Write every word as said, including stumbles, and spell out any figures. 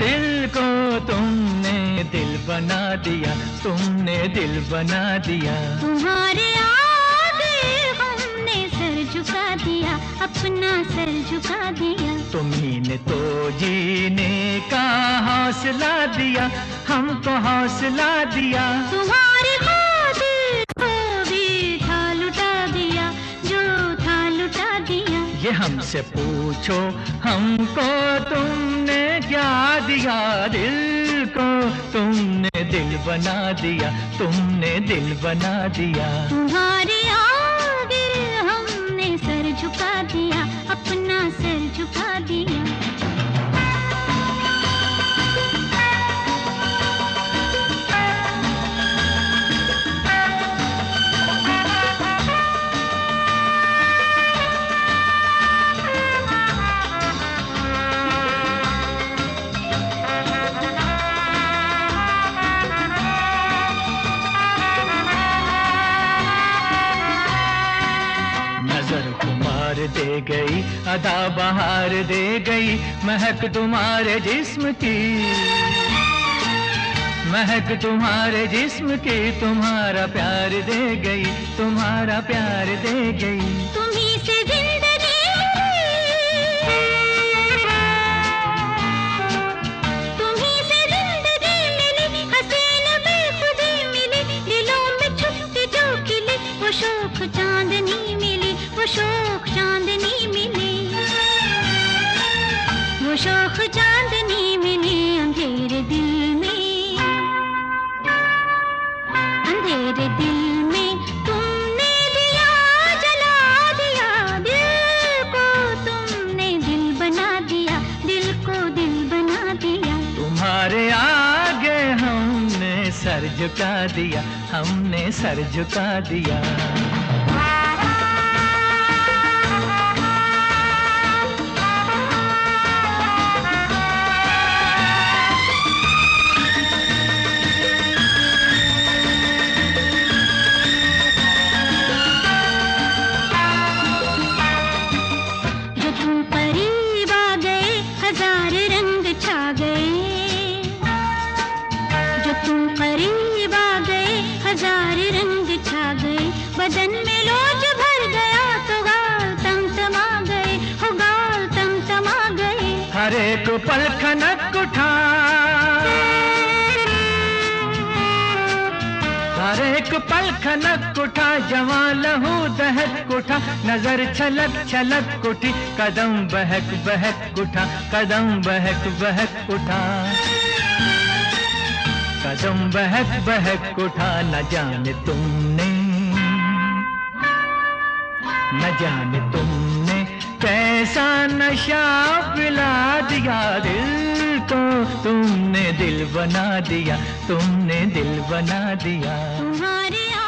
दिल को तुमने दिल बना दिया, तुमने दिल बना दिया। तुम्हारे आगे हमने सर झुका दिया, अपना सर झुका दिया। तुम्ही ने तो जीने का हौसला दिया, हमको हौसला दिया। तुम्हारे खातिर को भी था लुटा दिया, जो था लुटा दिया। ये हमसे पूछो हमको तुमने क्या दिया, दिल को तुमने दिल बना दिया, तुमने दिल बना दिया। तुम्हारे आगे हमने सर झुका दिया, अपना सर झुका दिया। दे गई अदा बहार दे गई, महक तुम्हारे जिस्म की, महक तुम्हारे जिस्म की। तुम्हारा प्यार दे गई, तुम्हारा प्यार दे गई। तुम्हीं से जिंदगी तुम्हीं से जिंदगी मिली, हसीन बेखुदी मिली, दिलों में छुपती जो खिली, वो शोख चांदनी मिली, वो शोख चांदनी मिली, वो शोख चांदनी मिली। अंधेरे दिल में, अंधेरे दिल में तुमने दिया जला दिया, दिल को तुमने दिल बना दिया, दिल को दिल बना दिया। तुम्हारे आगे हमने सर झुका दिया, हमने सर झुका दिया। हजार रंग छा गए, जो तुम करीब आ गए, हजार रंग छा गए। बदन में लोज भर गया तो गाल तमतमा गए, हो गाल तमतमा गए। हर एक पल खनक उठा, हर एक पल खनक उठा, जवां लहू दहक उठा, नजर छलक छलक उठी, कदम बहक बहक उठा, कदम बहक बहक उठा, कदम बहक बहक उठा। न जाने तुमने, न जाने तुमने कैसा नशा पिला दिया, दिल को तुमने दिल बना दिया, तुमने दिल बना दिया। तुम्हारे